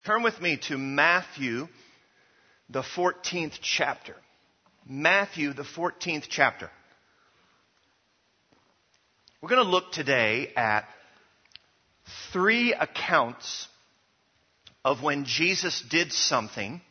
Turn with me to Matthew, the 14th chapter. Matthew, the 14th chapter. We're going to look today at three accounts of when Jesus did something.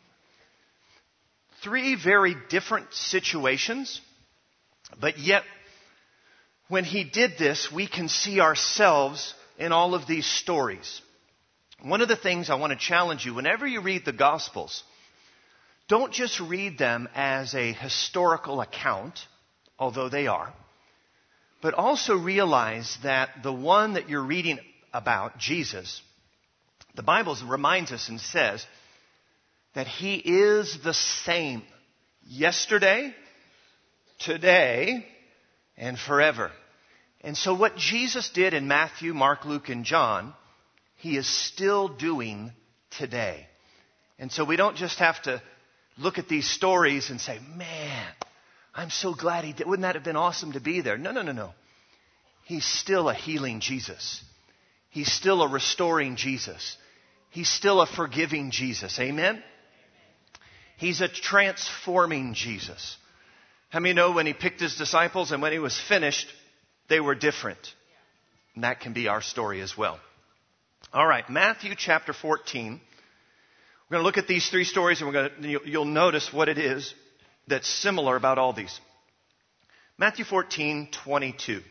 Three very different situations, but yet when he did this, we can see ourselves in all of these stories. One of the things I want to challenge you, whenever you read the Gospels, don't just read them as a historical account, although they are, but also realize that the one that you're reading about, Jesus, the Bible reminds us and says that he is the same yesterday, today, and forever. And so what Jesus did in Matthew, Mark, Luke, and John, he is still doing today. And so we don't just have to look at these stories and say, man, I'm so glad he did. Wouldn't that have been awesome to be there? No. He's still a healing Jesus. He's still a restoring Jesus. He's still a forgiving Jesus. Amen? He's a transforming Jesus. How many know when he picked his disciples and when he was finished, they were different? And that can be our story as well. All right, Matthew chapter 14. We're going to look at these three stories and you'll notice what it is that's similar about all these. Matthew 14:22.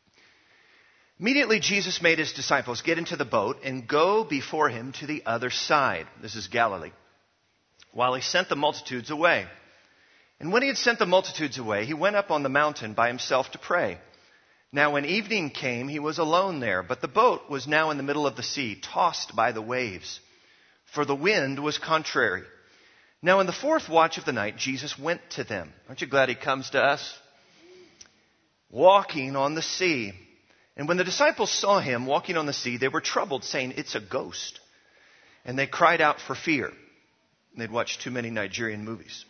Immediately Jesus made his disciples get into the boat and go before him to the other side. This is Galilee. While he sent the multitudes away. And when he had sent the multitudes away, he went up on the mountain by himself to pray. Now when evening came, he was alone there, but the boat was now in the middle of the sea, tossed by the waves, for the wind was contrary. Now in the fourth watch of the night, Jesus went to them. Aren't you glad he comes to us? Walking on the sea. And when the disciples saw him walking on the sea, they were troubled, saying, "It's a ghost." And they cried out for fear. They'd watched too many Nigerian movies.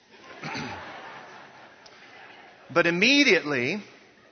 But immediately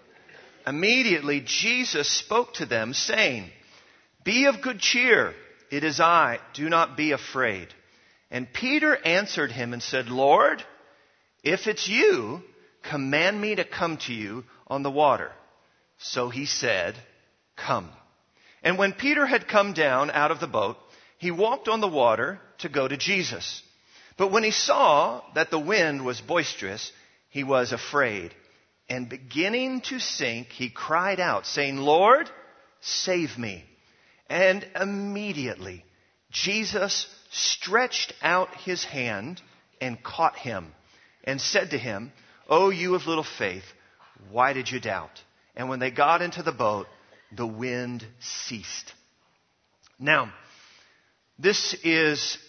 Jesus spoke to them, saying, "Be of good cheer. It is I. Do not be afraid." And Peter answered him and said, "Lord, if it's you, command me to come to you on the water." So he said, "Come." And when Peter had come down out of the boat, he walked on the water to go to Jesus. But when he saw that the wind was boisterous, he was afraid. And beginning to sink, he cried out, saying, "Lord, save me." And immediately Jesus stretched out his hand and caught him and said to him, "O you of little faith, why did you doubt?" And when they got into the boat, the wind ceased. Now, this is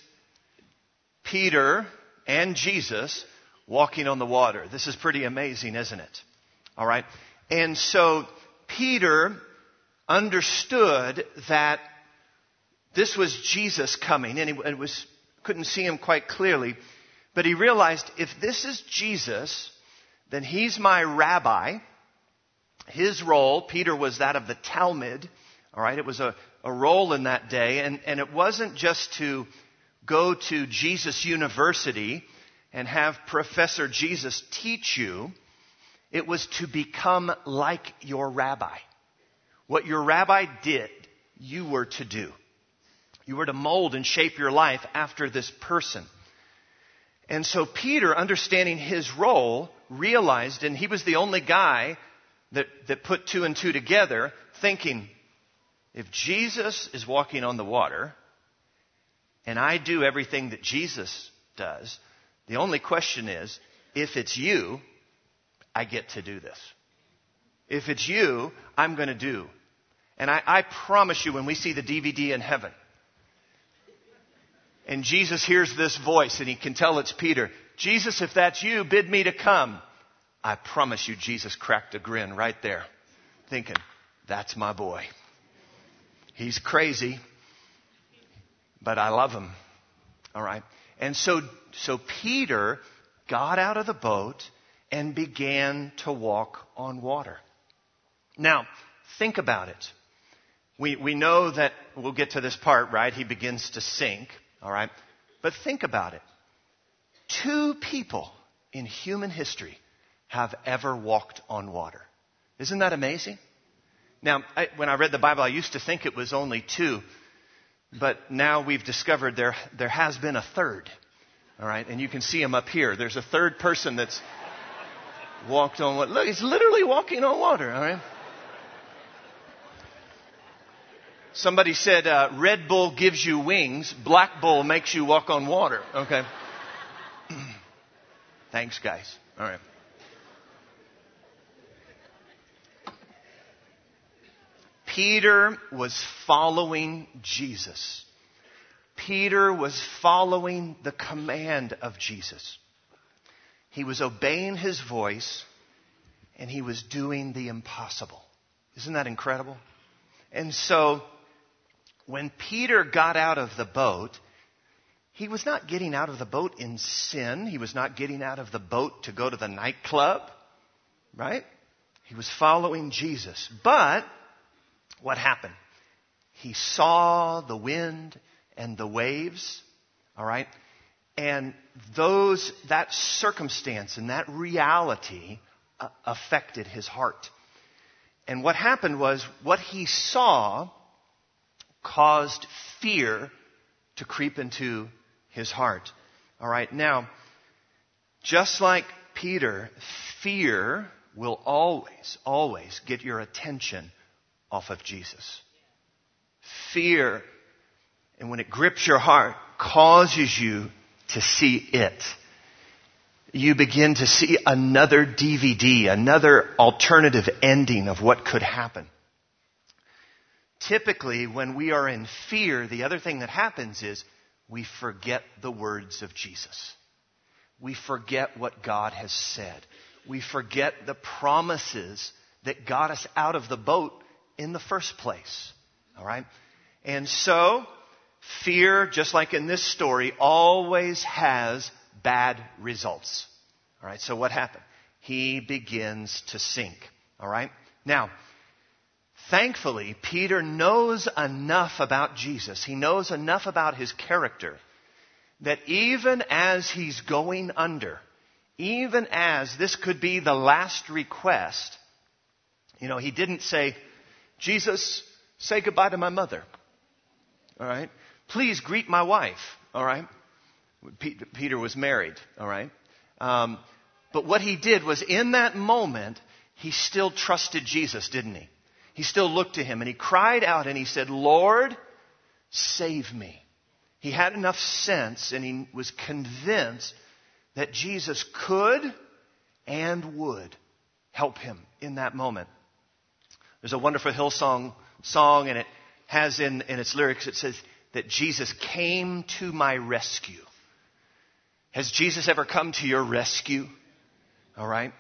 Peter and Jesus walking on the water. This is pretty amazing, isn't it? All right. And so Peter understood that this was Jesus coming, and he couldn't see him quite clearly, but he realized if this is Jesus, then he's my rabbi. His role, Peter was that of the Talmud. All right. It was a role in that day, and it wasn't just to go to Jesus University and have Professor Jesus teach you. It was to become like your rabbi. What your rabbi did, you were to do. You were to mold and shape your life after this person. And so Peter, understanding his role, realized, and he was the only guy that put two and two together, thinking, if Jesus is walking on the water, and I do everything that Jesus does, the only question is, if it's you, I get to do this. If it's you, I'm going to do. And I promise you, when we see the DVD in heaven, and Jesus hears this voice, and he can tell it's Peter, "Jesus, if that's you, bid me to come." I promise you, Jesus cracked a grin right there, thinking, that's my boy. He's crazy, but I love him. All right. And so Peter got out of the boat and began to walk on water. Now, think about it. We know that, we'll get to this part, right? He begins to sink. All right? But think about it. 2 people in human history have ever walked on water. Isn't that amazing? Now, when I read the Bible, I used to think it was only 2. But now we've discovered there has been a third. All right? And you can see him up here. There's a third person that's walked on water. Look, he's literally walking on water. All right? Somebody said, Red Bull gives you wings. Black Bull makes you walk on water. Okay? Thanks, guys. All right. Peter was following Jesus. Peter was following the command of Jesus. He was obeying his voice, and he was doing the impossible. Isn't that incredible? And so, when Peter got out of the boat, he was not getting out of the boat in sin. He was not getting out of the boat to go to the nightclub, right? He was following Jesus. But what happened? He saw the wind and the waves, all right? And that circumstance and that reality affected his heart. And what happened was, what he saw caused fear to creep into his heart. All right, now, just like Peter, fear will always get your attention off of Jesus. Fear, and when it grips your heart, causes you to see it. You begin to see another DVD, another alternative ending of what could happen. Typically, when we are in fear, the other thing that happens is we forget the words of Jesus. We forget what God has said. We forget the promises that got us out of the boat in the first place. All right? And so, fear, just like in this story, always has bad results. All right? So what happened? He begins to sink. All right? Now, thankfully, Peter knows enough about Jesus. He knows enough about his character that even as he's going under, even as this could be the last request, he didn't say, Jesus, say goodbye to my mother. All right? Please greet my wife. All right? Peter was married. All right? But what he did was, in that moment, he still trusted Jesus, didn't he? He still looked to him and he cried out and he said, Lord, save me. He had enough sense and he was convinced that Jesus could and would help him in that moment. There's a wonderful Hillsong song, and it has in its lyrics, it says that Jesus came to my rescue. Has Jesus ever come to your rescue? All right.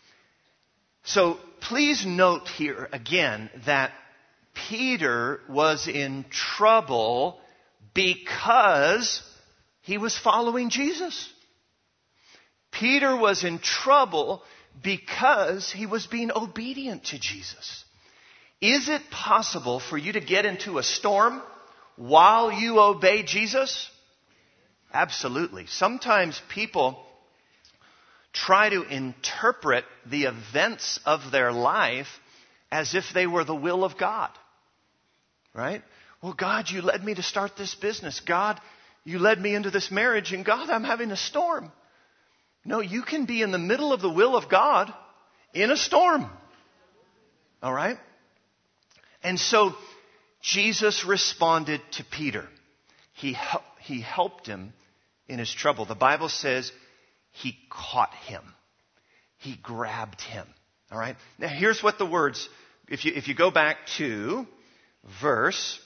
So please note here again that Peter was in trouble because he was following Jesus. Peter was in trouble because he was being obedient to Jesus. Is it possible for you to get into a storm while you obey Jesus? Absolutely. Sometimes people try to interpret the events of their life as if they were the will of God. Right? Well, God, you led me to start this business. God, you led me into this marriage. And God, I'm having a storm. No, you can be in the middle of the will of God in a storm. All right? And so Jesus responded to Peter. He helped him in his trouble. The Bible says he caught him. He grabbed him. All right? Now here's what the words, if you go back to verse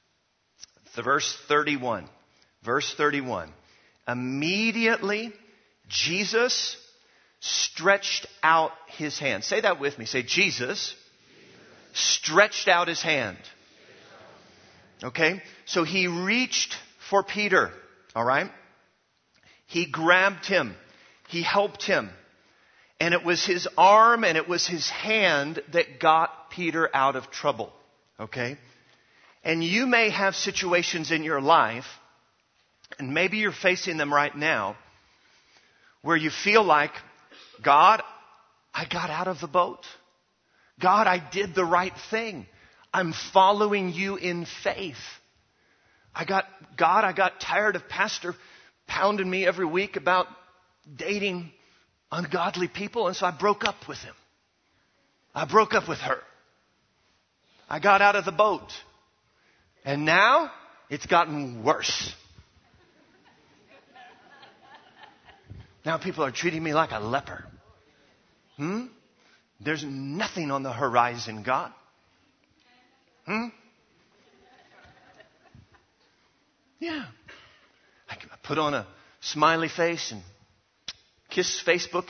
31. Verse 31. Immediately Jesus stretched out his hand. Say that with me. Say, Jesus stretched out his hand. Okay? So he reached for Peter. All right? He grabbed him. He helped him. And it was his arm and it was his hand that got Peter out of trouble. Okay? And you may have situations in your life, And maybe you're facing them right now where you feel like, God, I got out of the boat. God, I did the right thing. I'm following you in faith. I got tired of Pastor pounding me every week about dating ungodly people, and so I broke up with him. I broke up with her. I got out of the boat. And now it's gotten worse. Now people are treating me like a leper. There's nothing on the horizon, God. Yeah. I put on a smiley face and kiss Facebook.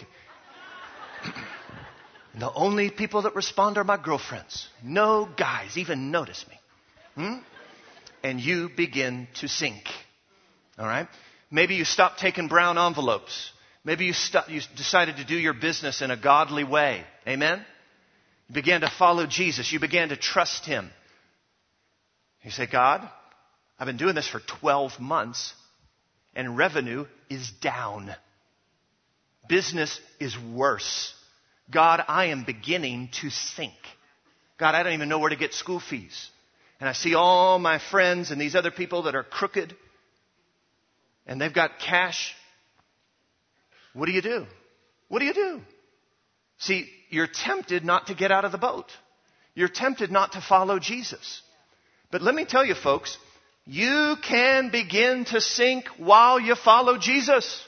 And the only people that respond are my girlfriends. No guys even notice me. And you begin to sink. All right? Maybe you stop taking brown envelopes. Maybe you decided to do your business in a godly way. Amen? You began to follow Jesus. You began to trust Him. You say, God, I've been doing this for 12 months and revenue is down. Business is worse. God, I am beginning to sink. God, I don't even know where to get school fees. And I see all my friends and these other people that are crooked and they've got cash. What do you do? What do you do? See, you're tempted not to get out of the boat. You're tempted not to follow Jesus. But let me tell you, folks, you can begin to sink while you follow Jesus.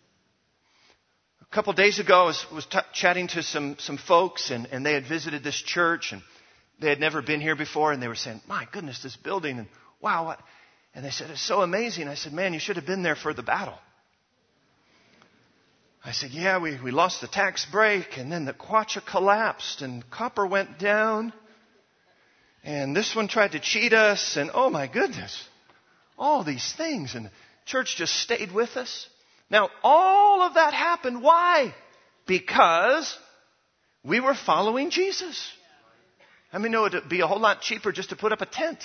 A couple days ago, I was chatting to some folks, and they had visited this church, and they had never been here before, and they were saying, my goodness, this building, and wow. What? And they said, it's so amazing. I said, man, you should have been there for the battle. I said, yeah, we lost the tax break, and then the Quacha collapsed, and copper went down, and this one tried to cheat us, and oh my goodness, all these things, and the church just stayed with us. Now, all of that happened. Why? Because we were following Jesus. I mean, no, it would be a whole lot cheaper just to put up a tent.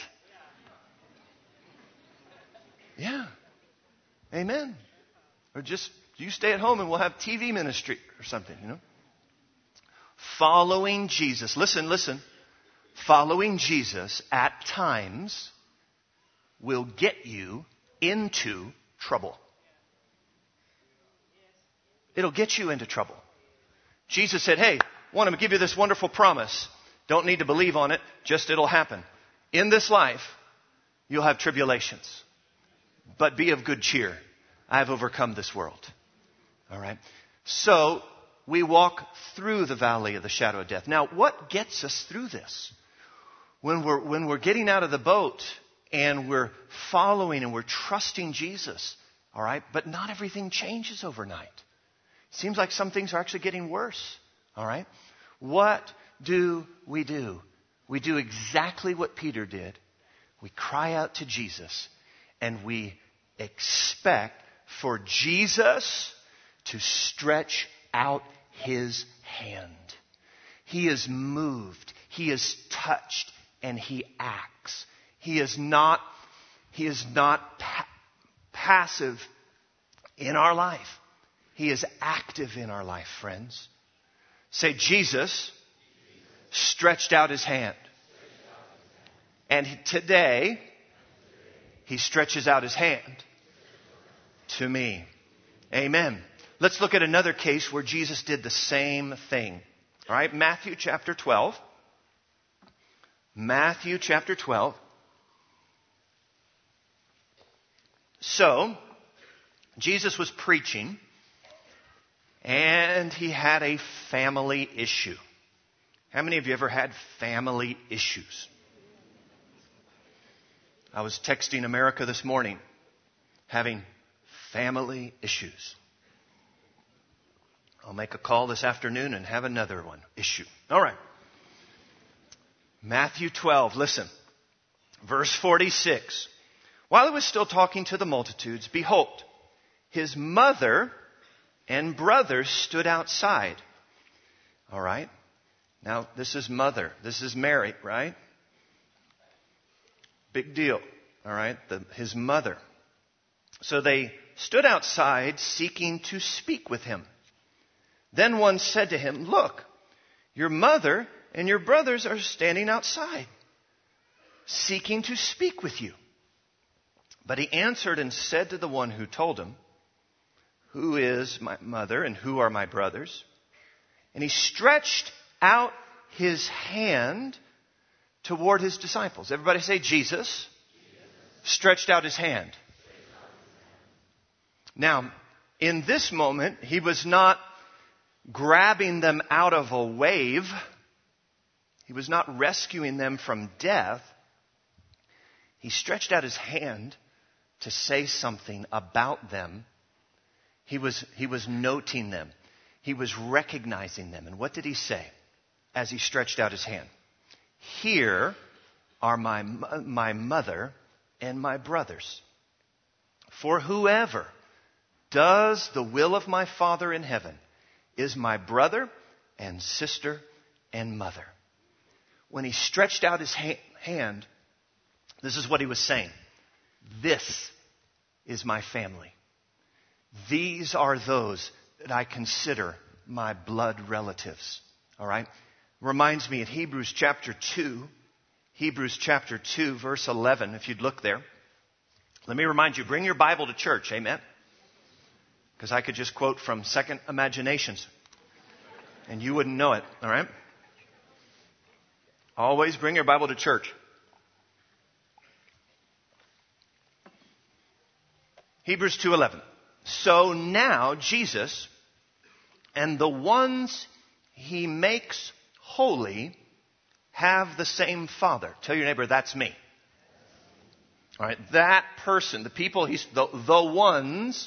Yeah. Amen. Or just you stay at home and we'll have TV ministry or something, you know. Following Jesus. Listen. Following Jesus at times will get you into trouble. It'll get you into trouble. Jesus said, hey, I want to give you this wonderful promise. Don't need to believe on it. Just it'll happen. In this life, you'll have tribulations. But be of good cheer. I have overcome this world. All right. So we walk through the valley of the shadow of death. Now, what gets us through this? When we're getting out of the boat and we're following and we're trusting Jesus. All right. But not everything changes overnight. Seems like some things are actually getting worse. All right. What do? We do exactly what Peter did. We cry out to Jesus and we expect for Jesus to stretch out His hand. He is moved. He is touched and He acts. He is not passive in our life. He is active in our life, friends. Say, Jesus stretched out His hand. And today, He stretches out His hand to me. Amen. Let's look at another case where Jesus did the same thing. All right, Matthew chapter 12. Matthew chapter 12. So, Jesus was preaching, and He had a family issue. How many of you ever had family issues? I was texting America this morning, having family issues. I'll make a call this afternoon and have another issue. All right. Matthew 12, listen. Verse 46. While He was still talking to the multitudes, behold, His mother and brothers stood outside. All right. Now, this is mother. This is Mary, right? Big deal. All right. His mother. So they stood outside seeking to speak with him. Then one said to him, "Look, your mother and your brothers are standing outside, seeking to speak with you." But he answered and said to the one who told him, "Who is my mother and who are my brothers?" And he stretched out his hand toward his disciples. Everybody say, Jesus stretched out his hand. Now, in this moment, he was not grabbing them out of a wave. He was not rescuing them from death. He stretched out his hand to say something about them. He was noting them. He was recognizing them. And what did he say as he stretched out his hand? "Here are my mother and my brothers. For whoever does the will of my Father in heaven is my brother and sister and mother." When he stretched out his hand, this is what he was saying. This is my family. These are those that I consider my blood relatives. All right? Reminds me in Hebrews chapter 2, verse 11, if you'd look there. Let me remind you, bring your Bible to church. Amen? Because I could just quote from Second Imaginations, and you wouldn't know it. All right? Always bring your Bible to church. Hebrews 2:11. So now Jesus and the ones he makes holy have the same Father. Tell your neighbor, that's me. All right, that person, the people, the ones,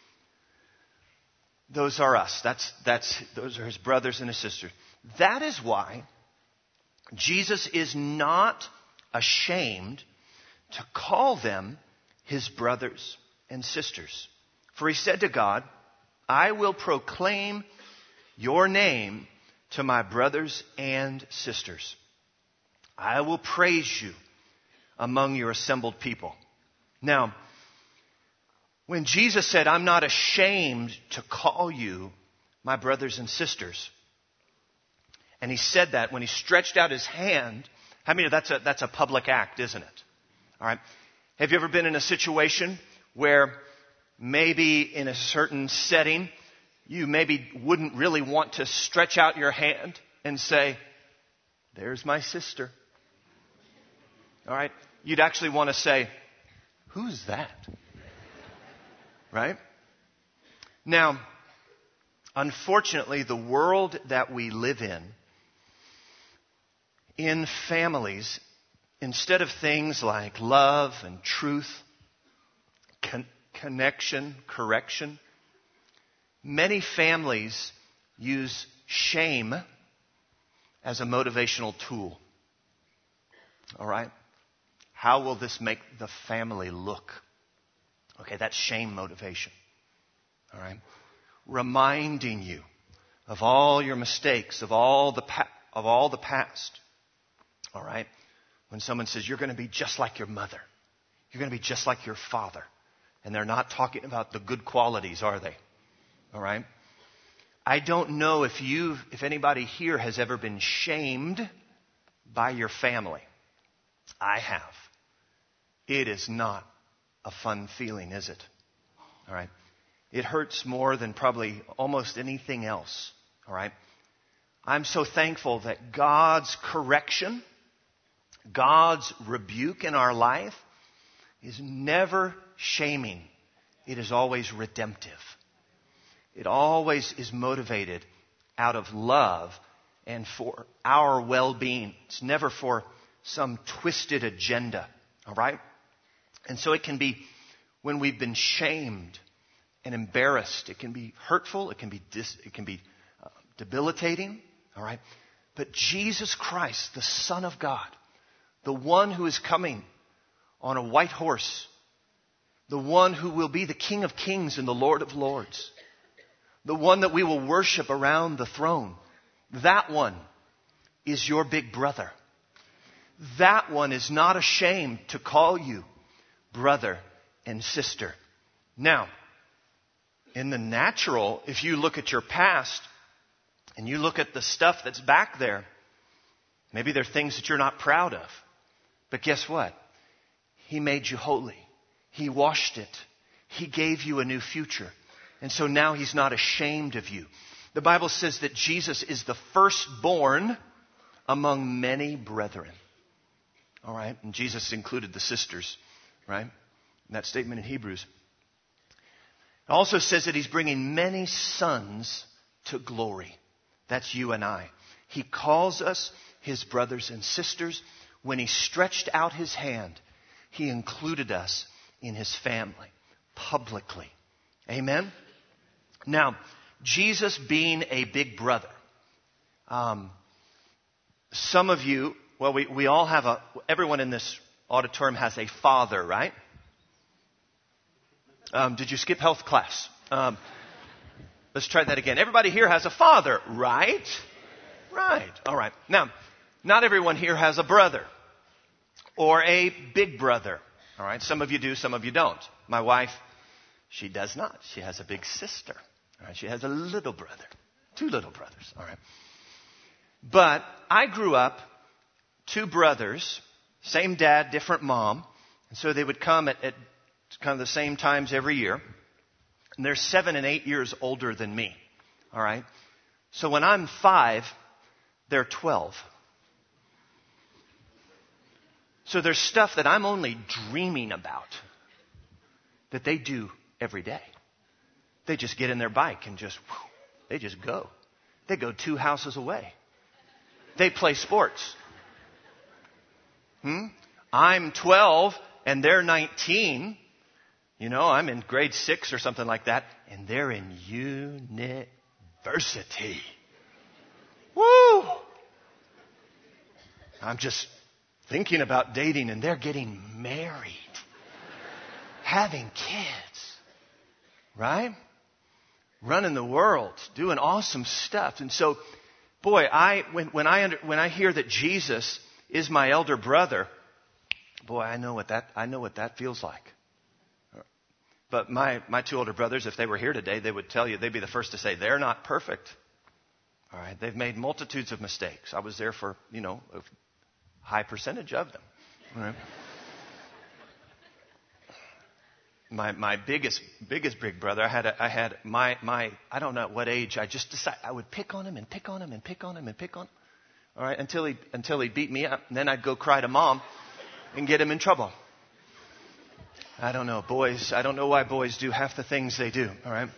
those are us. Those are his brothers and his sisters. That is why Jesus is not ashamed to call them his brothers and sisters. For he said to God, "I will proclaim your name to my brothers and sisters. I will praise you among your assembled people." Now, when Jesus said, "I'm not ashamed to call you my brothers and sisters," and he said that when he stretched out his hand, I mean, that's a public act, isn't it? All right. Have you ever been in a situation where maybe in a certain setting, you maybe wouldn't really want to stretch out your hand and say, "There's my sister." All right? You'd actually want to say, "Who's that?" Right? Now, unfortunately, the world that we live in families, instead of things like love and truth, connection, correction, many families use shame as a motivational tool. All right? How will this make the family look? Okay, that's shame motivation. All right? Reminding you of all your mistakes, of all the past. All right? When someone says, "You're going to be just like your mother. You're going to be just like your father." And they're not talking about the good qualities, are they? All right? I don't know if anybody here has ever been shamed by your family. I have. It is not a fun feeling, is it? All right? It hurts more than probably almost anything else. All right? I'm so thankful that God's correction, God's rebuke in our life is never shaming. It is always redemptive. It always is motivated out of love and for our well-being. It's never for some twisted agenda. All right? And so it can be when we've been shamed and embarrassed. It can be hurtful. It can be debilitating. All right? But Jesus Christ, the Son of God, the one who is coming on a white horse, the one who will be the King of Kings and the Lord of Lords, the one that we will worship around the throne, that one is your big brother. That one is not ashamed to call you brother and sister. Now, in the natural, if you look at your past and you look at the stuff that's back there, maybe there are things that you're not proud of. But guess what? He made you holy. He washed it. He gave you a new future. And so now He's not ashamed of you. The Bible says that Jesus is the firstborn among many brethren. All right? And Jesus included the sisters, right? In that statement in Hebrews. It also says that He's bringing many sons to glory. That's you and I. He calls us His brothers and sisters. When He stretched out His hand, He included us in His family publicly. Amen? Now, Jesus being a big brother. Some of you, well, we all have everyone in this auditorium has a father, right? Did you skip health class? Let's try that again. Everybody here has a father, right? Right. All right. Now, not everyone here has a brother or a big brother. All right. Some of you do, some of you don't. My wife, she does not. She has a big sister. All right. She has a little brother. 2 little brothers. All right. But I grew up 2 brothers, same dad, different mom. And so they would come at kind of the same times every year. And they're 7 and 8 years older than me. All right. So when I'm 5, they're 12. So there's stuff that I'm only dreaming about that they do every day. They just get in their bike and they just go. They go 2 houses away. They play sports. I'm 12 and they're 19. You know, I'm in grade 6 or something like that. And they're in university. Woo! I'm just thinking about dating and they're getting married. Having kids. Right? Running the world. Doing awesome stuff. And so, boy, when I hear that Jesus is my elder brother, boy, I know what that feels like. But my 2 older brothers, if they were here today, they would tell you, they'd be the first to say, they're not perfect. All right. They've made multitudes of mistakes. I was there for, a high percentage of them. All right. My biggest big brother, I had my I don't know at what age, I just decided I would pick on him and pick on him and pick on him and pick on him. All right, until he beat me up, and then I'd go cry to mom and get him in trouble. I don't know, boys. I don't know why boys do half the things they do. All right.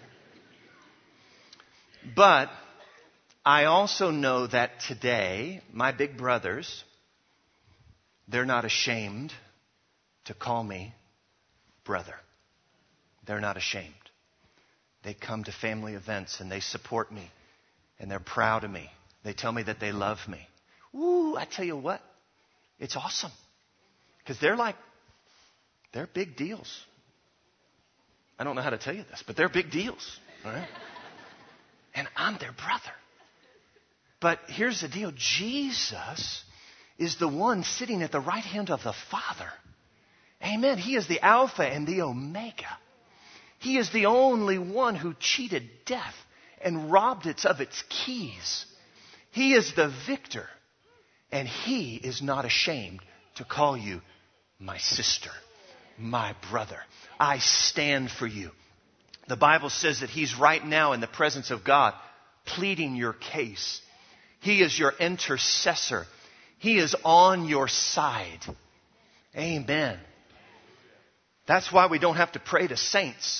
But I also know that today, my big brothers, they're not ashamed to call me brother. They're not ashamed. They come to family events and they support me and they're proud of me. They tell me that they love me. Ooh, I tell you what, it's awesome. Because they're big deals. I don't know how to tell you this, but they're big deals. All right? And I'm their brother. But here's the deal. Jesus is the one sitting at the right hand of the Father. Amen. He is the Alpha and the Omega. He is the only one who cheated death and robbed it of its keys. He is the victor. And He is not ashamed to call you my sister, my brother. I stand for you. The Bible says that He's right now in the presence of God pleading your case. He is your intercessor. He is on your side. Amen. That's why we don't have to pray to saints.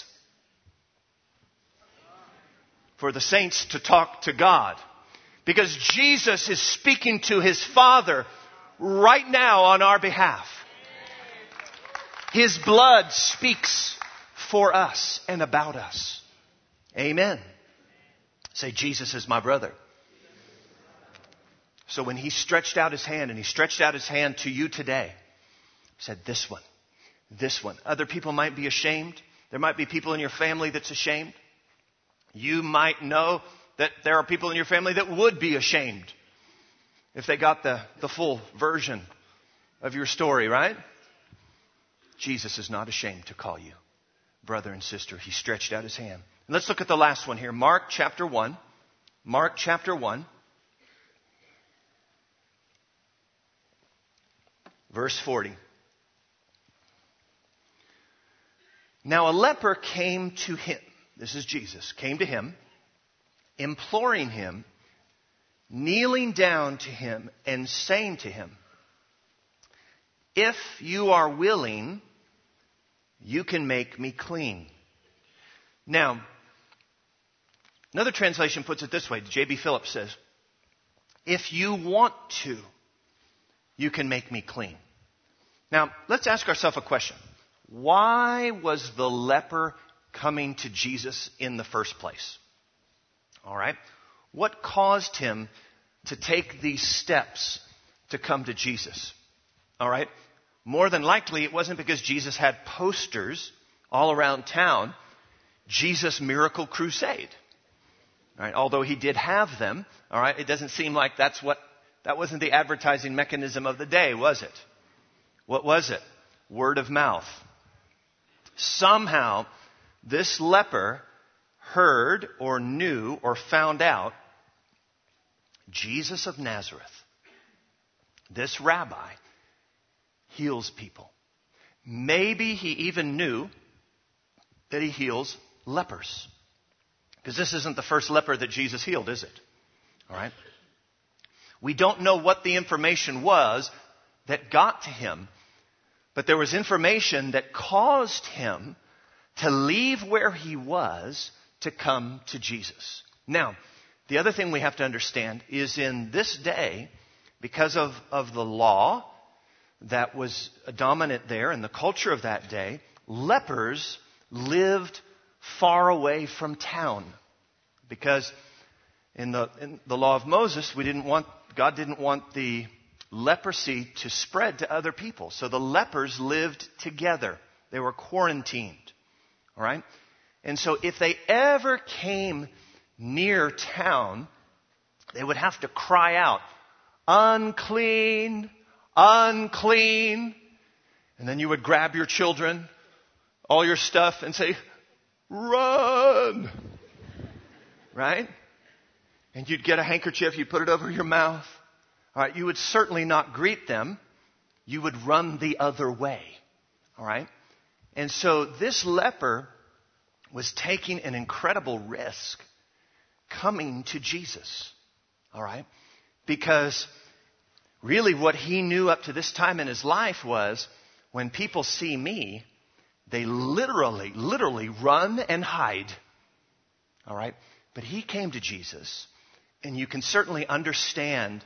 For the saints to talk to God. Because Jesus is speaking to His Father right now on our behalf. His blood speaks for us and about us. Amen. Say, Jesus is my brother. So when He stretched out His hand, and He stretched out His hand to you today, He said, this one. This one. Other people might be ashamed. There might be people in your family that's ashamed. You might know that there are people in your family that would be ashamed if they got the full version of your story, right? Jesus is not ashamed to call you brother and sister. He stretched out his hand. And let's look at the last one here. Mark chapter 1. Mark chapter 1. Verse 40. Now a leper came to him. This is Jesus. Came to him, imploring him, kneeling down to him and saying to him, "If you are willing, you can make me clean." Now, another translation puts it this way. J.B. Phillips says, "If you want to, you can make me clean." Now, let's ask ourselves a question. Why was the leper coming to Jesus in the first place? All right. What caused him to take these steps to come to Jesus? All right. More than likely, it wasn't because Jesus had posters all around town, Jesus Miracle Crusade. All right. Although he did have them, all right, it doesn't seem like that wasn't the advertising mechanism of the day, was it? What was it? Word of mouth. Somehow, this leper heard or knew or found out Jesus of Nazareth, this rabbi, heals people. Maybe he even knew that he heals lepers. Because this isn't the first leper that Jesus healed, is it? All right. We don't know what the information was that got to him, but there was information that caused him to leave where he was to come to Jesus. Now, the other thing we have to understand is in this day, because of the law that was dominant there and the culture of that day, lepers lived far away from town. Because in the law of Moses, God didn't want the leprosy to spread to other people. So the lepers lived together. They were quarantined. All right? And so if they ever came near town, they would have to cry out, "Unclean, unclean." And then you would grab your children, all your stuff, and say, "Run." Right? And you'd get a handkerchief, you'd put it over your mouth. All right, you would certainly not greet them. You would run the other way. All right? And so this leper was taking an incredible risk coming to Jesus. All right? Because really what he knew up to this time in his life was when people see me, they literally run and hide. All right? But he came to Jesus, and you can certainly understand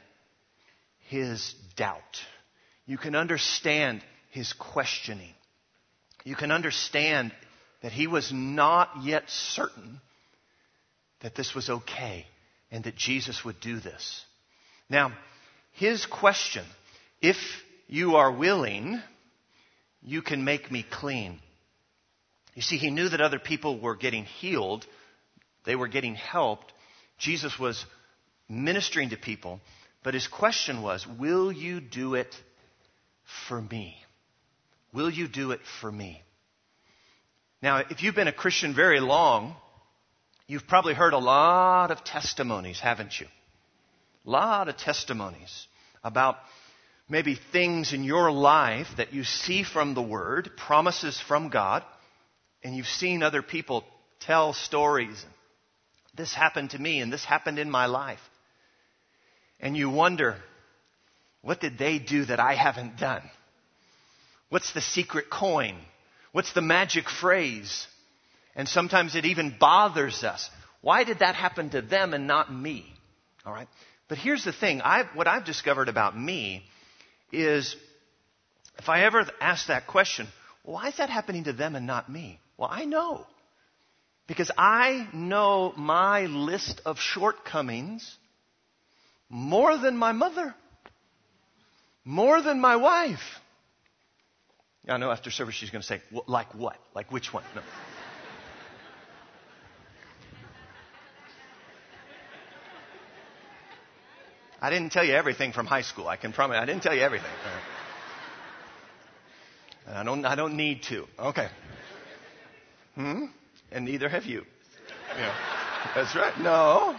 his doubt. You can understand his questioning. You can understand that he was not yet certain that this was okay and that Jesus would do this. Now, his question, "If you are willing, you can make me clean." You see, he knew that other people were getting healed. They were getting helped. Jesus was ministering to people. But his question was, will you do it for me? Will you do it for me? Now, if you've been a Christian very long, you've probably heard a lot of testimonies, haven't you? A lot of testimonies about maybe things in your life that you see from the Word, promises from God, and you've seen other people tell stories. This happened to me and this happened in my life. And you wonder, what did they do that I haven't done? What's the secret coin? What's the magic phrase? And sometimes it even bothers us. Why did that happen to them and not me? All right. But here's the thing. What I've discovered about me is if I ever ask that question, why is that happening to them and not me? Well, I know. Because I know my list of shortcomings more than my mother. More than my wife. I know after service she's going to say, like what? Like which one? No. I didn't tell you everything from high school. I can promise. I didn't tell you everything. And I don't need to. Okay. And neither have you. Yeah. That's right. No.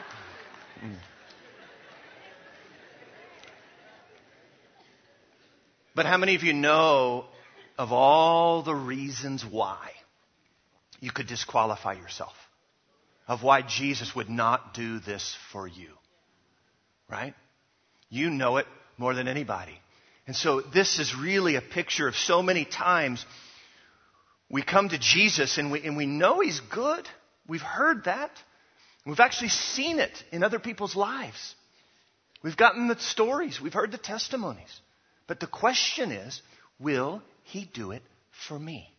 But how many of you know of all the reasons why you could disqualify yourself? Of why Jesus would not do this for you. Right? You know it more than anybody. And so this is really a picture of so many times we come to Jesus and we know He's good. We've heard that. We've actually seen it in other people's lives. We've gotten the stories. We've heard the testimonies. But the question is, will He do it for me?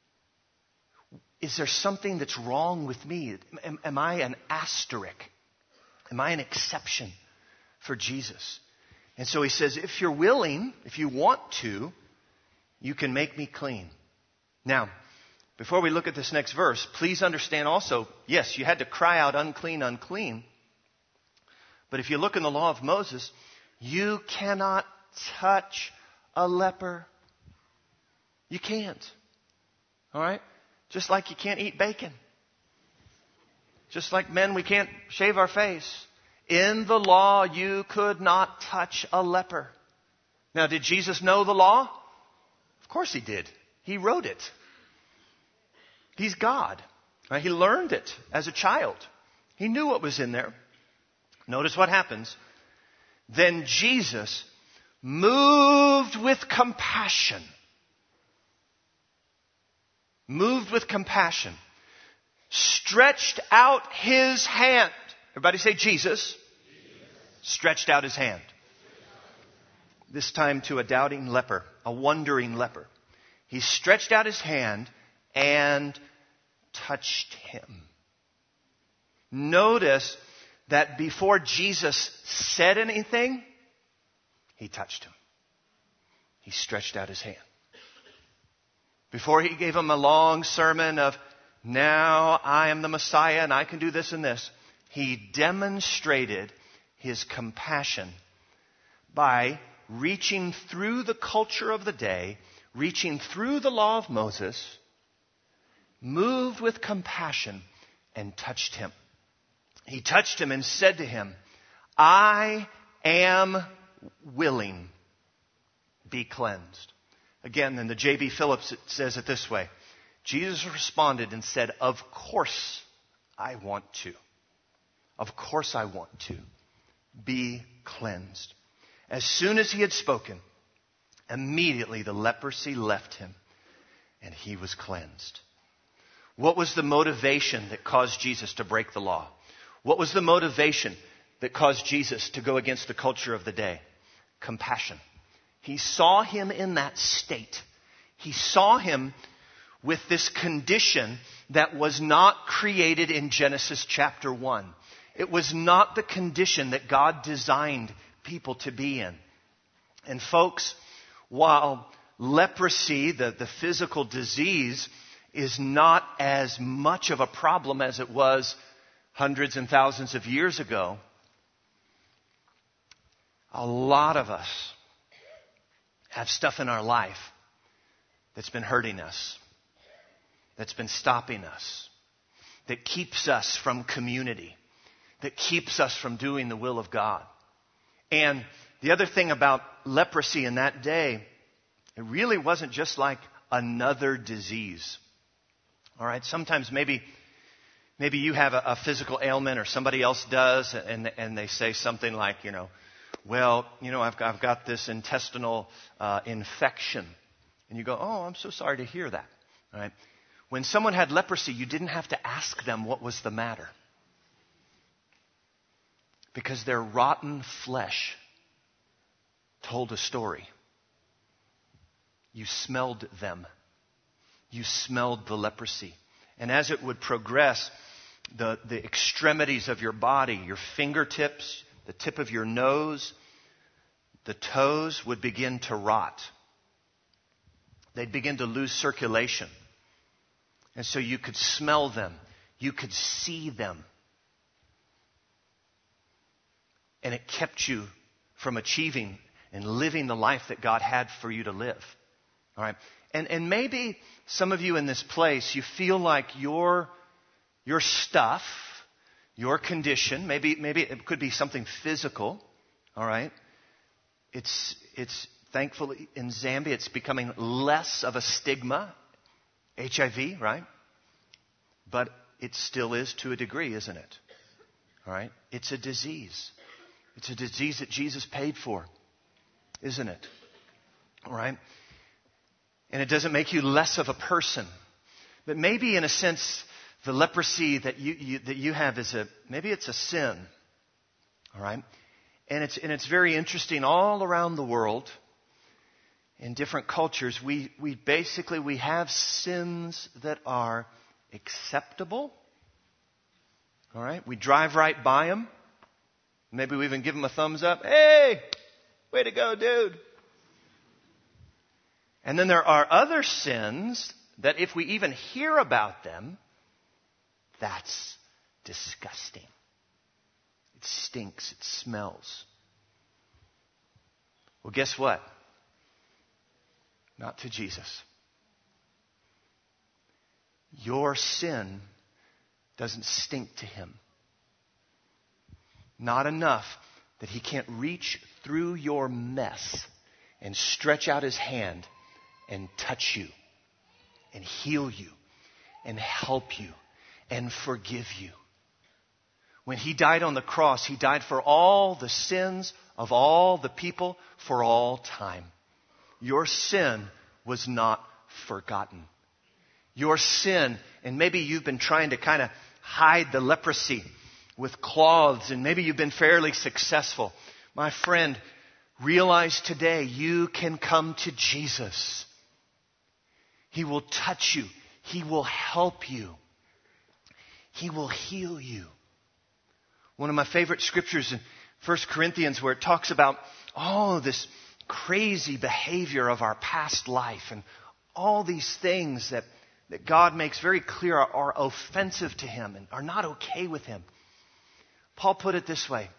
Is there something that's wrong with me? Am I an asterisk? Am I an exception for Jesus? And so He says, if you're willing, if you want to, you can make me clean. Now, before we look at this next verse, please understand also, yes, you had to cry out, unclean, unclean. But if you look in the law of Moses, you cannot touch a leper. You can't. All right? Just like you can't eat bacon. Just like men, we can't shave our face. In the law, you could not touch a leper. Now, did Jesus know the law? Of course He did. He wrote it. He's God. Right? He learned it as a child. He knew what was in there. Notice what happens. Then Jesus, moved with compassion, stretched out His hand. Everybody say Jesus. Stretched out His hand. This time to a doubting leper, a wondering leper. He stretched out His hand and touched him. Notice that before Jesus said anything, He touched him. He stretched out His hand. Before He gave him a long sermon of, now I am the Messiah and I can do this and this, He demonstrated His compassion by reaching through the culture of the day, reaching through the law of Moses, moved with compassion and touched him. He touched him and said to him, I am willing. Be cleansed. Again, in the J.B. Phillips, it says it this way. Jesus responded and said, of course I want to. Of course I want to. Be cleansed. As soon as He had spoken, immediately the leprosy left him and he was cleansed. What was the motivation that caused Jesus to break the law? What was the motivation that caused Jesus to go against the culture of the day? Compassion. He saw him in that state. He saw him with this condition that was not created in Genesis chapter 1. It was not the condition that God designed people to be in. And folks, while leprosy, the physical disease, is not as much of a problem as it was hundreds and thousands of years ago, a lot of us have stuff in our life that's been hurting us, that's been stopping us, that keeps us from community, that keeps us from doing the will of God. And the other thing about leprosy in that day, it really wasn't just like another disease. All right, sometimes maybe you have a physical ailment or somebody else does, and they say something like, I've got this intestinal infection. And you go, oh, I'm so sorry to hear that. All right. When someone had leprosy, you didn't have to ask them what was the matter. Because their rotten flesh told a story. You smelled them. You smelled the leprosy. And as it would progress, the extremities of your body, your fingertips, the tip of your nose, the toes would begin to rot. They'd begin to lose circulation. And so you could smell them. You could see them. And it kept you from achieving and living the life that God had for you to live. All right? And maybe some of you in this place, you feel like your stuff, your condition, maybe it could be something physical, all right? It's thankfully in Zambia, it's becoming less of a stigma, HIV, right? But it still is to a degree, isn't it? All right? It's a disease. It's a disease that Jesus paid for, isn't it? All right? And it doesn't make you less of a person. But maybe in a sense, the leprosy that you have is maybe it's a sin. All right? And it's very interesting all around the world, in different cultures, we have sins that are acceptable. All right? We drive right by them. Maybe we even give them a thumbs up. Hey, way to go, dude. And then there are other sins that if we even hear about them, that's disgusting. It stinks. It smells. Well, guess what? Not to Jesus. Your sin doesn't stink to him. Not enough that he can't reach through your mess and stretch out his hand and touch you and heal you and help you and forgive you. When he died on the cross, he died for all the sins of all the people for all time. Your sin was not forgotten. Your sin, and maybe you've been trying to kind of hide the leprosy with cloths, and maybe you've been fairly successful. My friend, realize today you can come to Jesus. He will touch you. He will help you. He will heal you. One of my favorite scriptures in 1 Corinthians where it talks about this crazy behavior of our past life and all these things that God makes very clear are offensive to him and are not okay with him. Paul put it this way: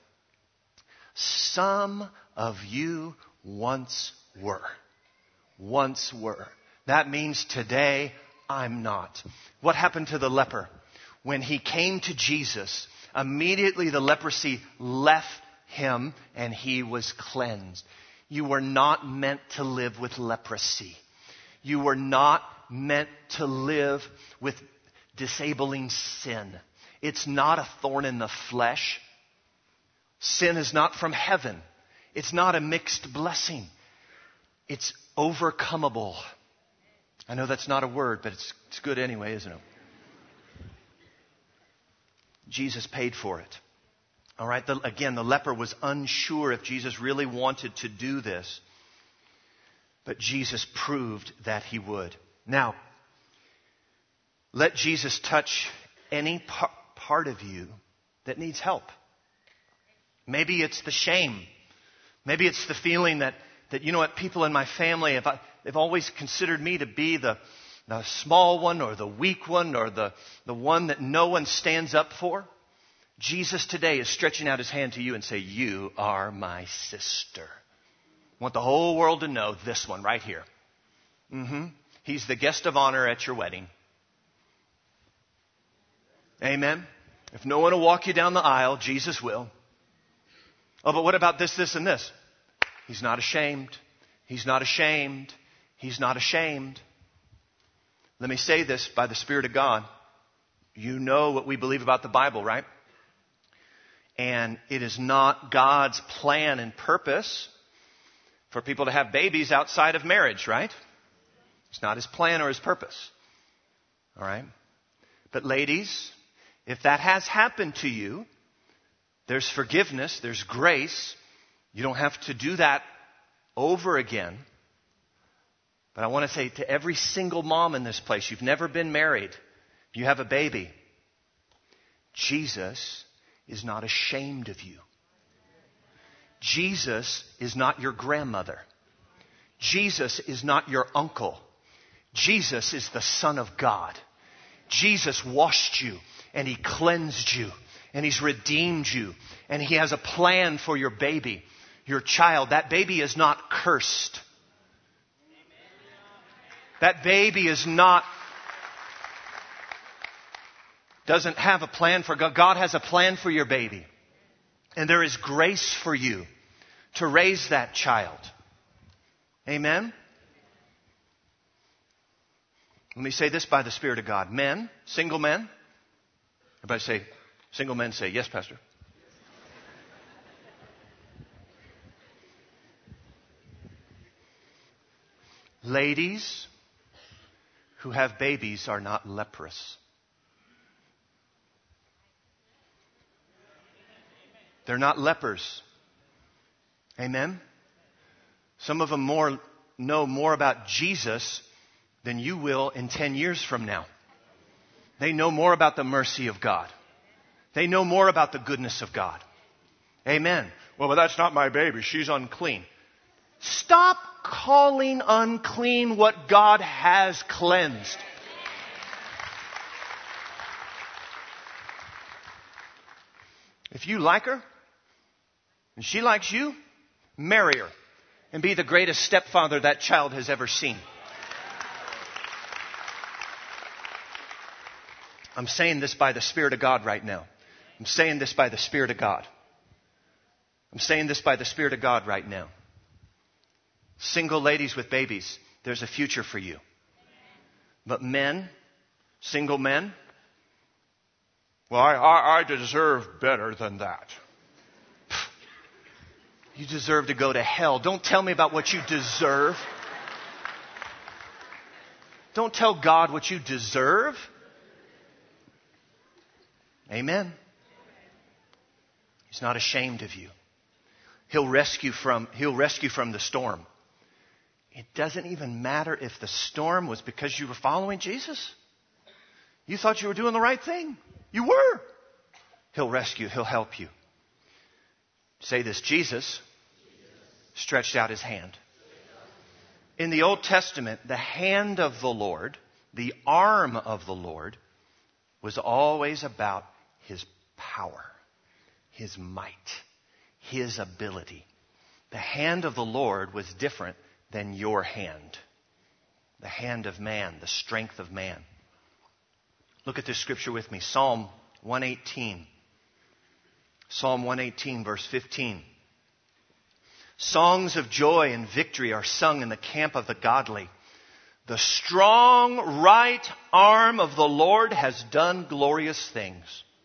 some of you once were. Once were. That means today I'm not. What happened to the leper? When he came to Jesus, immediately the leprosy left him and he was cleansed. You were not meant to live with leprosy. You were not meant to live with disabling sin. It's not a thorn in the flesh. Sin is not from heaven. It's not a mixed blessing. It's overcomable. I know that's not a word, but it's good anyway, isn't it? Jesus paid for it. All right. Again, the leper was unsure if Jesus really wanted to do this. But Jesus proved that he would. Now, let Jesus touch any part of you that needs help. Maybe it's the shame. Maybe it's the feeling that you know what, people in my family, they've always considered me to be the small one or the weak one or the one that no one stands up for. Jesus today is stretching out his hand to you and say, you are my sister. I want the whole world to know this one right here. He's the guest of honor at your wedding. Amen. If no one will walk you down the aisle, Jesus will. Oh, but what about this, and this? He's not ashamed. He's not ashamed. He's not ashamed. Let me say this by the Spirit of God. You know what we believe about the Bible, right? And it is not God's plan and purpose for people to have babies outside of marriage, right? It's not his plan or his purpose. All right? But ladies, if that has happened to you, there's forgiveness, there's grace. You don't have to do that over again. But I want to say to every single mom in this place, you've never been married, you have a baby. Jesus is not ashamed of you. Jesus is not your grandmother. Jesus is not your uncle. Jesus is the Son of God. Jesus washed you and he cleansed you and he's redeemed you and he has a plan for your baby, your child. That baby is not cursed. That baby doesn't have a plan for God. God has a plan for your baby. And there is grace for you to raise that child. Amen? Let me say this by the Spirit of God. Men, single men. Everybody say, single men say, yes, Pastor. Ladies who have babies are not leprous. They're not lepers. Amen? Some of them know more about Jesus than you will in 10 years from now. They know more about the mercy of God. They know more about the goodness of God. Amen. Well, but that's not my baby. She's unclean. Stop calling unclean what God has cleansed. If you like her and she likes you, marry her and be the greatest stepfather that child has ever seen. I'm saying this by the Spirit of God right now. I'm saying this by the Spirit of God. I'm saying this by the Spirit of God right now. Single ladies with babies, there's a future for you. But men, single men, well, I deserve better than that. You deserve to go to hell. Don't tell me about what you deserve. Don't tell God what you deserve. Amen. He's not ashamed of you. He'll rescue from the storm. It doesn't even matter if the storm was because you were following Jesus. You thought you were doing the right thing. You were. He'll rescue. He'll help you. Say this, Jesus stretched out his hand. In the Old Testament, the hand of the Lord, the arm of the Lord, was always about his power, his might, his ability. The hand of the Lord was different than your hand. The hand of man, the strength of man. Look at this scripture with me. Psalm 118. Psalm 118, verse 15. Songs of joy and victory are sung in the camp of the godly. The strong right arm of the Lord has done glorious things.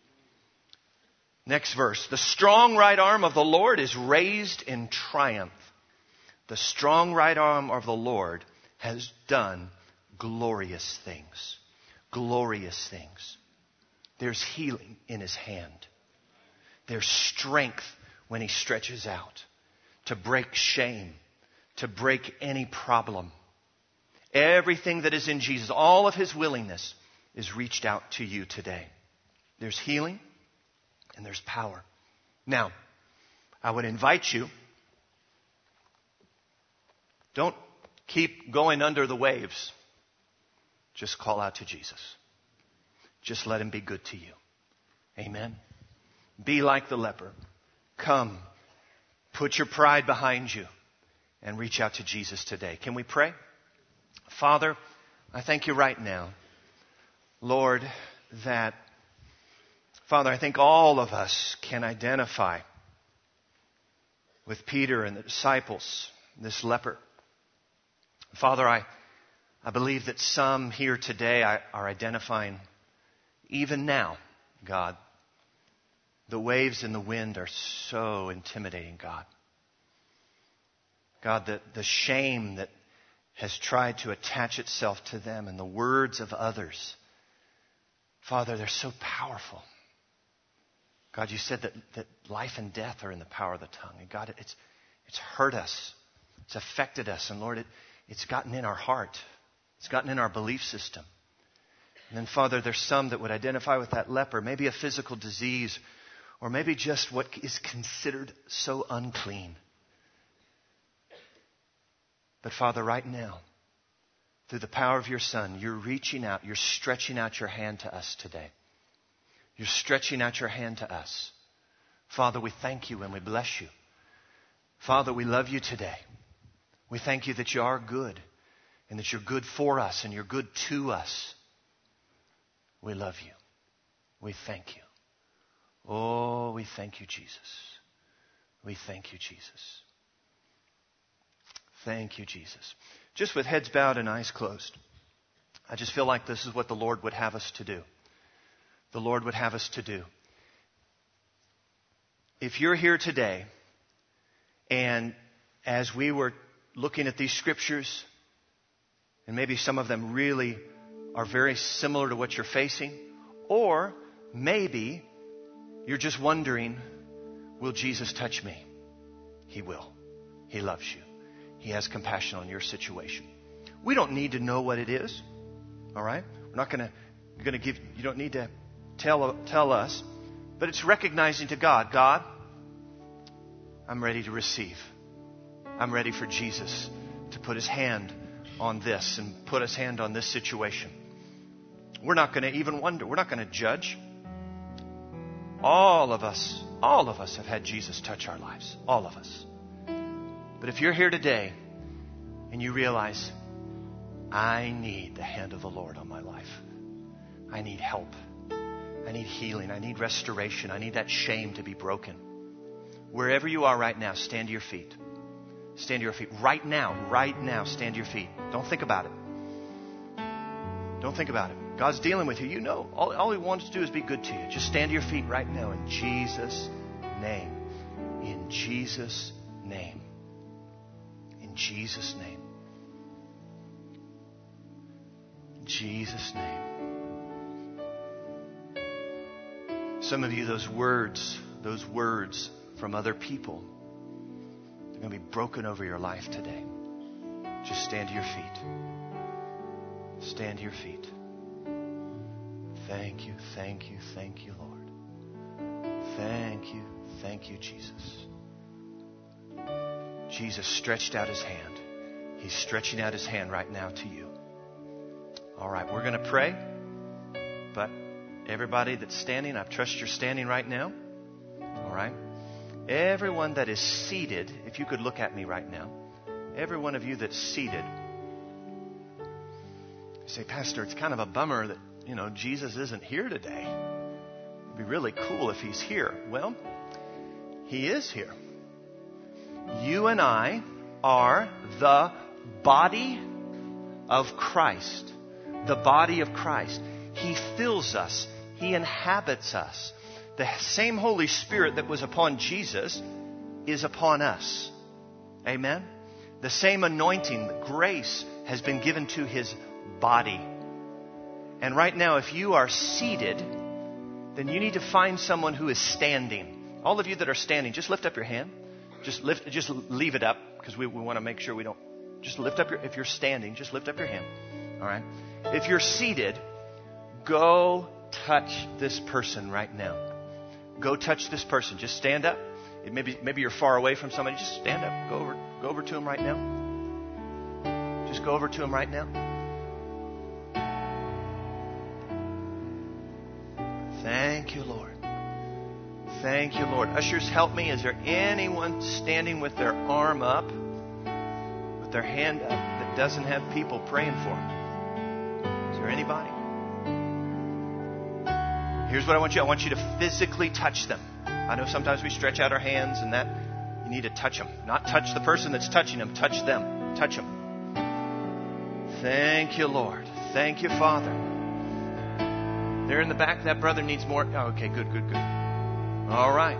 Next verse. The strong right arm of the Lord is raised in triumph. The strong right arm of the Lord has done glorious things. Glorious things. There's healing in his hand. There's strength when he stretches out to break shame, to break any problem. Everything that is in Jesus, all of his willingness is reached out to you today. There's healing and there's power. Now, I would invite you, don't keep going under the waves. Just call out to Jesus. Just let him be good to you. Amen. Be like the leper. Come, put your pride behind you and reach out to Jesus today. Can we pray? Father, I thank you right now, Lord, that, Father, I think all of us can identify with Peter and the disciples, this leper. Father, I believe that some here today are identifying, even now, God, the waves and the wind are so intimidating, God. God, the shame that has tried to attach itself to them and the words of others. Father, they're so powerful. God, you said that life and death are in the power of the tongue. And God, it's hurt us. It's affected us. And Lord, it's gotten in our heart. It's gotten in our belief system. And then, Father, there's some that would identify with that leper, maybe a physical disease, or maybe just what is considered so unclean. But Father, right now, through the power of your Son, you're reaching out, you're stretching out your hand to us today. You're stretching out your hand to us. Father, we thank you and we bless you. Father, we love you today. We thank you that you are good and that you're good for us and you're good to us. We love you. We thank you. Oh, we thank you, Jesus. We thank you, Jesus. Thank you, Jesus. Just with heads bowed and eyes closed, I just feel like this is what the Lord would have us to do. The Lord would have us to do. If you're here today, and as we were looking at these scriptures, and maybe some of them really are very similar to what you're facing, or maybe you're just wondering, will Jesus touch me? He will. He loves you. He has compassion on your situation. We don't need to know what it is. All right? We're not going to give, you don't need to tell us. But it's recognizing to God, God, I'm ready to receive. I'm ready for Jesus to put His hand on this and put His hand on this situation. We're not going to even wonder. We're not going to judge. All of us have had Jesus touch our lives. All of us. But if you're here today and you realize, I need the hand of the Lord on my life. I need help. I need healing. I need restoration. I need that shame to be broken. Wherever you are right now, stand to your feet. Stand to your feet. Right now, stand to your feet. Don't think about it. Don't think about it. God's dealing with you. You know. All He wants to do is be good to you. Just stand to your feet right now in Jesus' name. In Jesus' name. In Jesus' name. In Jesus' name. Some of you, those words from other people, they're going to be broken over your life today. Just stand to your feet. Stand to your feet. Thank you, thank you, thank you, Lord. Thank you, Jesus. Jesus stretched out His hand. He's stretching out His hand right now to you. All right, we're going to pray. But everybody that's standing, I trust you're standing right now. All right. Everyone that is seated, if you could look at me right now. Every one of you that's seated. You say, Pastor, it's kind of a bummer that, Jesus isn't here today. It'd be really cool if He's here. Well, He is here. You and I are the body of Christ. The body of Christ. He fills us. He inhabits us. The same Holy Spirit that was upon Jesus is upon us. Amen? The same anointing, the grace has been given to His body. And right now, if you are seated, then you need to find someone who is standing. All of you that are standing, just lift up your hand. Just leave it up, because we want to make sure we don't. Just lift up if you're standing, just lift up your hand. All right? If you're seated, go touch this person right now. Go touch this person. Just stand up. Maybe you're far away from somebody. Just stand up. Go over to them right now. Just go over to them right now. Thank you, Lord. Thank you, Lord. Ushers, help me. Is there anyone standing with their arm up, with their hand up, that doesn't have people praying for them? Is there anybody? Here's what I want you. I want you to physically touch them. I know sometimes we stretch out our hands and that you need to touch them. Not touch the person that's touching them. Touch them. Touch them. Thank you, Lord. Thank you, Father. There in the back, that brother needs more. Oh, okay, good. All right.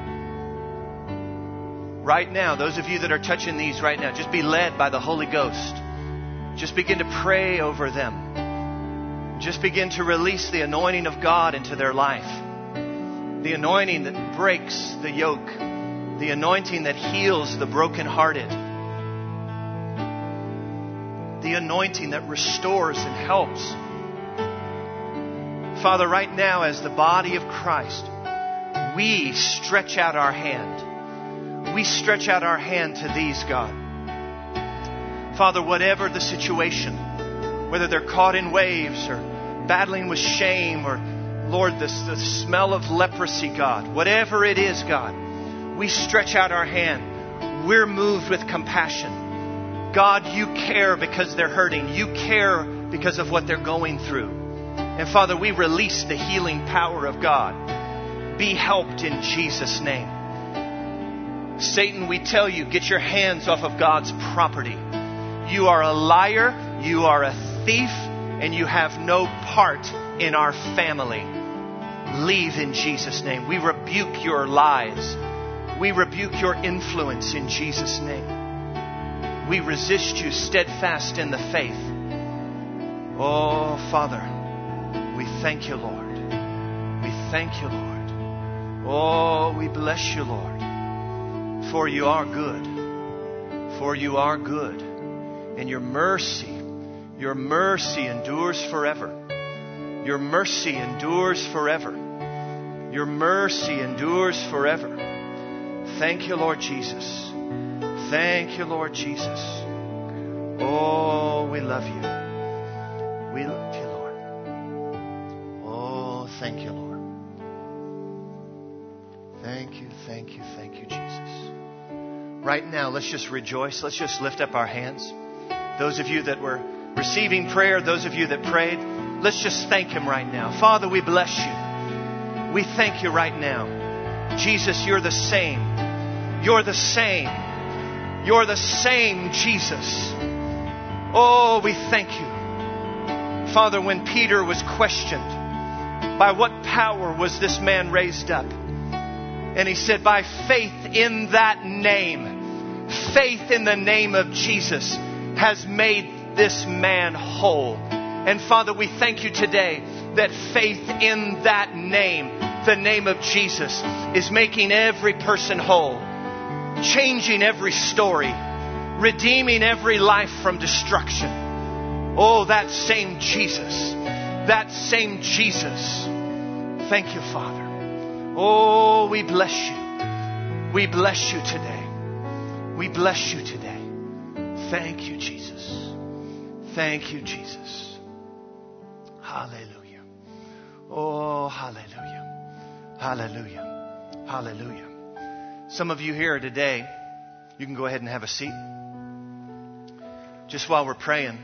Right now, those of you that are touching these right now, just be led by the Holy Ghost. Just begin to pray over them. Just begin to release the anointing of God into their life. The anointing that breaks the yoke. The anointing that heals the brokenhearted. The anointing that restores and helps. Father, right now as the body of Christ, we stretch out our hand. We stretch out our hand to these, God. Father, whatever the situation, whether they're caught in waves or battling with shame or, Lord, the smell of leprosy, God. Whatever it is, God, we stretch out our hand. We're moved with compassion. God, you care because they're hurting. You care because of what they're going through. And Father, we release the healing power of God. Be helped in Jesus' name. Satan, we tell you, get your hands off of God's property. You are a liar, you are a thief, and you have no part in our family. Leave in Jesus' name. We rebuke your lies. We rebuke your influence in Jesus' name. We resist you steadfast in the faith. Oh, Father, we thank you, Lord. We thank you, Lord. Oh, we bless you, Lord. For you are good. For you are good. And your mercy endures forever. Your mercy endures forever. Your mercy endures forever. Thank you, Lord Jesus. Thank you, Lord Jesus. Oh, we love you. We love you, Lord. Oh, thank you, Lord. Thank you, thank you, thank you, Jesus. Right now, let's just rejoice. Let's just lift up our hands. Those of you that were receiving prayer, those of you that prayed, let's just thank Him right now. Father, we bless you. We thank you right now. Jesus, you're the same. You're the same. You're the same, Jesus. Oh, we thank you. Father, when Peter was questioned, by what power was this man raised up? And he said, by faith in that name. Faith in the name of Jesus has made this man whole. And Father, we thank you today that faith in that name, the name of Jesus, is making every person whole, changing every story, redeeming every life from destruction. Oh, that same Jesus. That same Jesus. Thank you, Father. Oh, we bless you. We bless you today. We bless you today. Thank you, Jesus. Thank you, Jesus. Hallelujah. Oh, hallelujah. Hallelujah. Hallelujah. Some of you here today, you can go ahead and have a seat. Just while we're praying,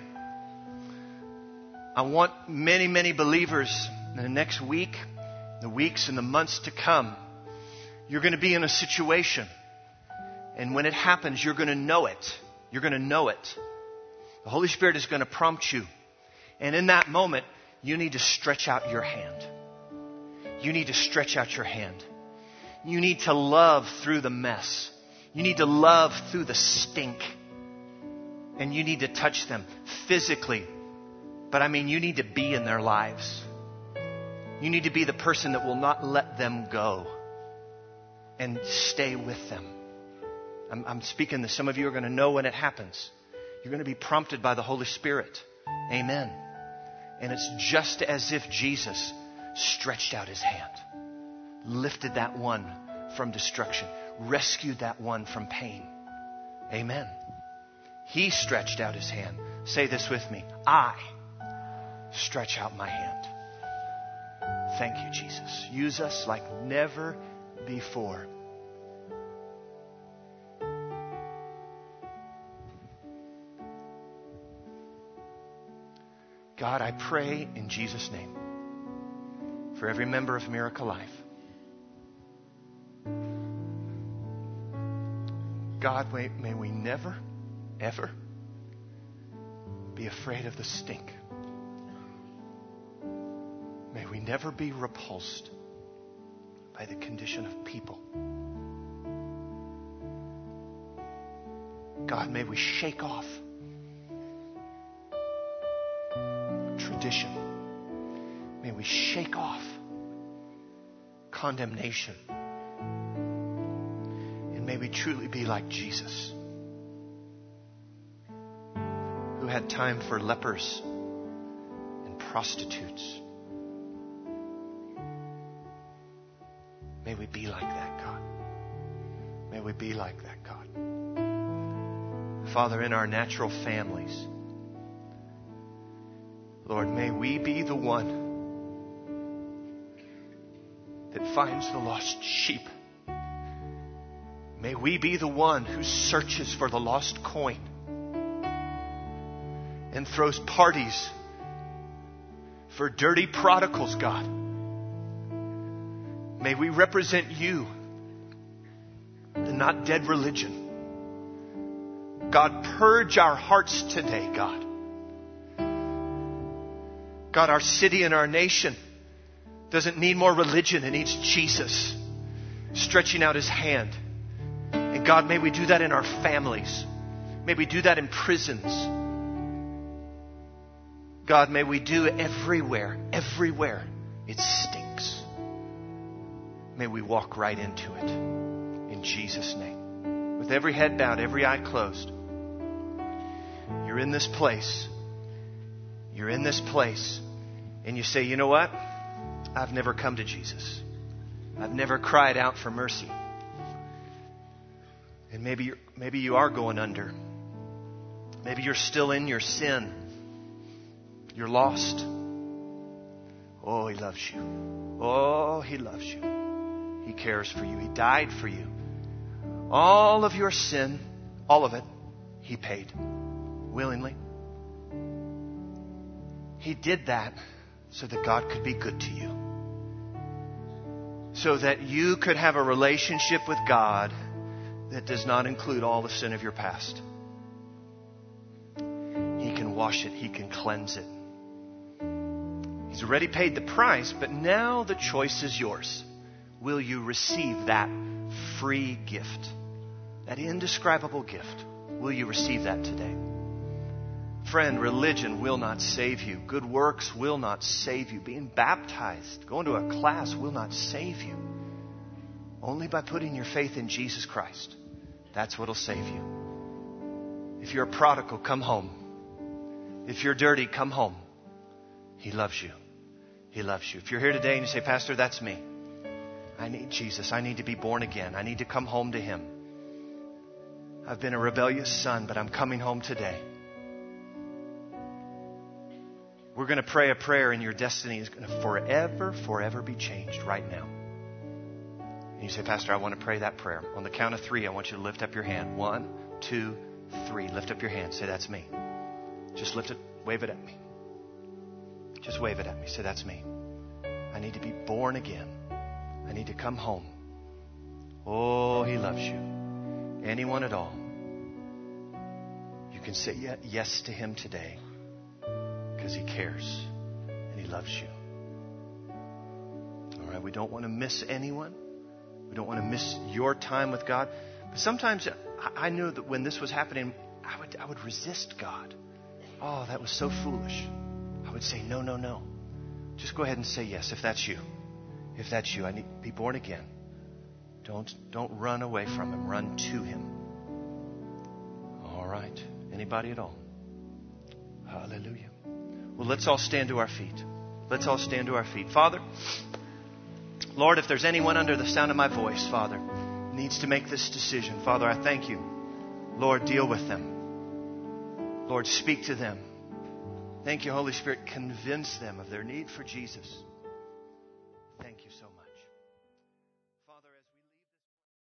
I want many, many believers in the next week, the weeks and the months to come, you're going to be in a situation. And when it happens, you're going to know it. You're going to know it. The Holy Spirit is going to prompt you. And in that moment, you need to stretch out your hand. You need to stretch out your hand. You need to love through the mess. You need to love through the stink. And you need to touch them physically. But I mean, you need to be in their lives. You need to be the person that will not let them go and stay with them. I'm speaking to some of you are going to know when it happens. You're going to be prompted by the Holy Spirit. Amen. And it's just as if Jesus stretched out His hand, lifted that one from destruction, rescued that one from pain. Amen. He stretched out His hand. Say this with me. I stretch out my hand. Thank you, Jesus. Use us like never before. God, I pray in Jesus' name for every member of Miracle Life. God, may we never, ever be afraid of the stink. May we never be repulsed by the condition of people. God, may we shake off tradition. May we shake off condemnation. And may we truly be like Jesus, who had time for lepers and prostitutes. May we be like that, God. May we be like that, God. Father, in our natural families, Lord, may we be the one that finds the lost sheep. May we be the one who searches for the lost coin. and throws parties for dirty prodigals, God. May we represent you and not dead religion. God, purge our hearts today, God. God, our city and our nation doesn't need more religion. It needs Jesus stretching out His hand. And God, may we do that in our families. May we do that in prisons. God, may we do it everywhere. Everywhere it stinks. May we walk right into it. In Jesus' name. With every head bowed, every eye closed. You're in this place. You're in this place. And you say, you know what? I've never come to Jesus. I've never cried out for mercy. And maybe you are going under. Maybe you're still in your sin. You're lost. Oh, He loves you. Oh, He loves you. He cares for you. He died for you. All of your sin, all of it, He paid willingly. He did that so that God could be good to you. So that you could have a relationship with God that does not include all the sin of your past. He can wash it. He can cleanse it. He's already paid the price, but now the choice is yours. Will you receive that free gift? That indescribable gift. Will you receive that today? Friend, religion will not save you. Good works will not save you. Being baptized, going to a class will not save you. Only by putting your faith in Jesus Christ. That's what will save you. If you're a prodigal, come home. If you're dirty, come home. He loves you. He loves you. If you're here today and you say, Pastor, that's me. I need Jesus. I need to be born again. I need to come home to Him. I've been a rebellious son, but I'm coming home today. We're going to pray a prayer, and your destiny is going to forever be changed right now. And you say, Pastor, I want to pray that prayer. On the count of 3, I want you to lift up your hand. 1, 2, 3. Lift up your hand. Say, that's me. Just lift it. Wave it at me. Just wave it at me. Say, that's me. I need to be born again. I need to come home. Oh, He loves you. Anyone at all. You can say yes to Him today. Because He cares and He loves you. All right, we don't want to miss anyone. We don't want to miss your time with God. But sometimes I knew that when this was happening, I would resist God. Oh, that was so foolish. I would say, no. Just go ahead and say yes if that's you. If that's you, I need to be born again. Don't run away from Him. Run to Him. All right. Anybody at all? Hallelujah. Well, let's all stand to our feet. Let's all stand to our feet. Father, Lord, if there's anyone under the sound of my voice, Father, needs to make this decision, Father, I thank you. Lord, deal with them. Lord, speak to them. Thank you, Holy Spirit. Convince them of their need for Jesus. Thank you so much.